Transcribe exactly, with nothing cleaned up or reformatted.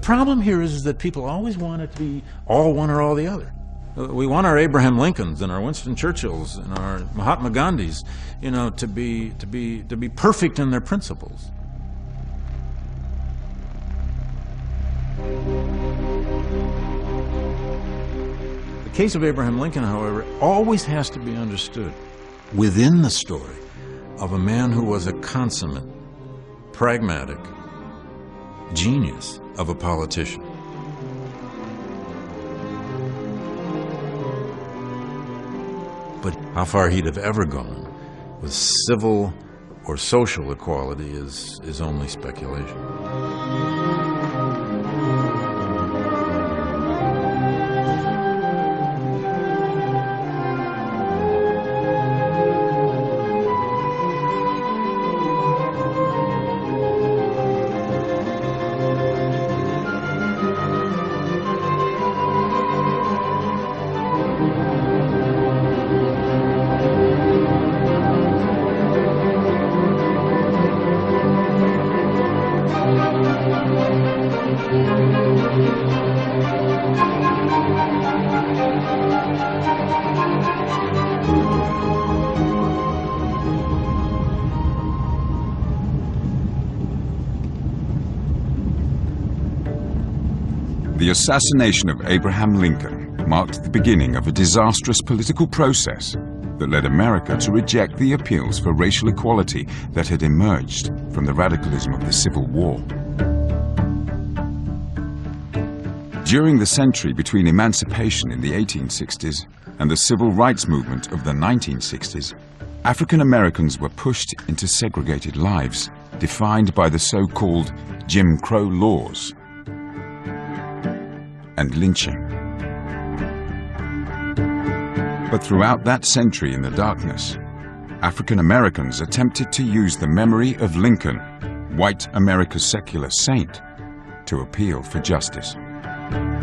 problem here is, is that people always want it to be all one or all the other. We want our Abraham Lincolns and our Winston Churchills and our Mahatma Gandhis, you know, to be, to be, to be perfect in their principles. The case of Abraham Lincoln, however, always has to be understood within the story of a man who was a consummate, pragmatic genius of a politician. But how far he'd have ever gone with civil or social equality is, is only speculation. The assassination of Abraham Lincoln marked the beginning of a disastrous political process that led America to reject the appeals for racial equality that had emerged from the radicalism of the Civil War. During the century between emancipation in the eighteen sixties and the civil rights movement of the nineteen sixties, African Americans were pushed into segregated lives defined by the so-called Jim Crow laws and lynching. But throughout that century in the darkness, African Americans attempted to use the memory of Lincoln, white America's secular saint, to appeal for justice.